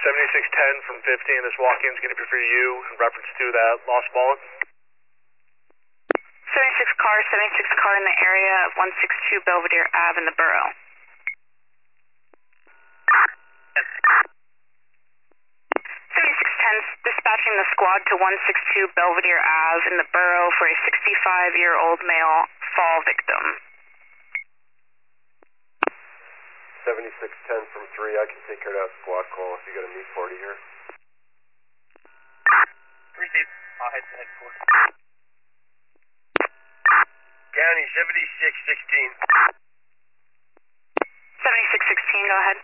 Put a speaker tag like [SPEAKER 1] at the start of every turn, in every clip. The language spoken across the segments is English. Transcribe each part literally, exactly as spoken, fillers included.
[SPEAKER 1] seventy-six ten from fifteen, this walk-in is going to be for you in reference to that lost wallet.
[SPEAKER 2] seventy-six car, seventy-six car in the area of one sixty-two Belvedere Ave in the borough. seventy-six ten, dispatching the squad to one sixty-two Belvedere Ave in the borough for a sixty-five-year-old male fall victim.
[SPEAKER 3] seventy-six ten from three, I can take care of that squad call if you got a meet party here.
[SPEAKER 4] Receive. I'll head to headquarters. County seventy-six sixteen.
[SPEAKER 2] seventy-six sixteen, go ahead.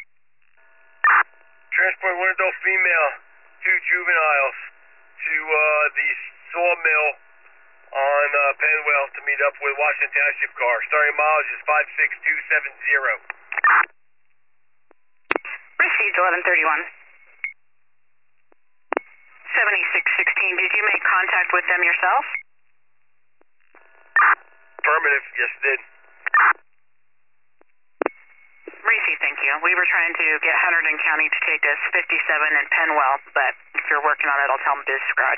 [SPEAKER 4] Transport one adult female, two juveniles to uh, the sawmill on uh, Penwell to meet up with Washington Township car. Starting mileage is five six two seven zero.
[SPEAKER 2] Received eleven thirty-one. seventy-six sixteen, did you make contact with them yourself?
[SPEAKER 4] Affirmative, yes did.
[SPEAKER 2] Reese, thank you. We were trying to get Hunterdon County to take us fifty-seven and Penwell, but if you're working on it, I'll tell them to disregard.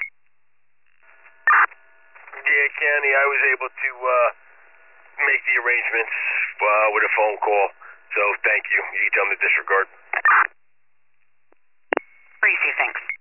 [SPEAKER 4] Yeah, County, I was able to uh, make the arrangements uh, with a phone call, so thank you. You can tell them to disregard.
[SPEAKER 2] Reese, thanks.